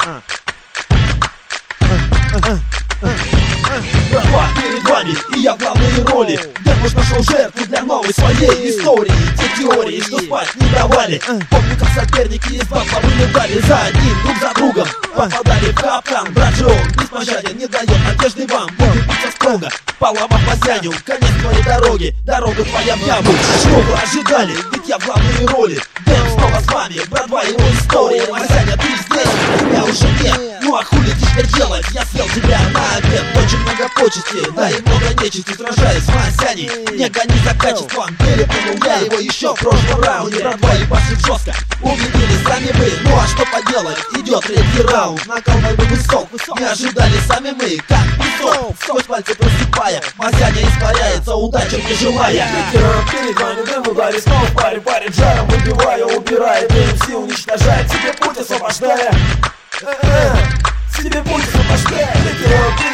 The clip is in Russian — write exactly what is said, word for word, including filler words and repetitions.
Братва, перед вами, и я в главной роли. Дедуш нашел жертву для новой своей истории. Те теории, что спать не давали. Помню, как соперники из бабла вылетали за одним, друг за другом. Попадали в капкан, брат же он беспощаден, не дает надежды вам. Будет биться строго, по ломам посяню. Конец твоей дороги, дорога твоя в яму. Что вы ожидали, ведь я в главной роли. Дэм снова с вами, братва, его история. Масяня, ты здесь, тебя уже нет. Ну а хули теперь делать, я съел тебя на обед. Очень много почести, да и много нечисти. Сражаясь с Масяней, не гони за качеством. Переплюнул я его еще в прошлом раунде. Братва, ебашит жестко, увидели сами вы. Ну а что поделать, идет третий раунд. Накал бы высок, не ожидали сами мы. Как песок, сквозь пальцы просыпая, Масяня испаряется, удачи мне желая. Ветеран перед вами, дым удари, снова в паре, парит жаром, выбивая, убирая, ДМС уничтожает, тебе путь освобождая. Тебе путь освобождая. Ветеран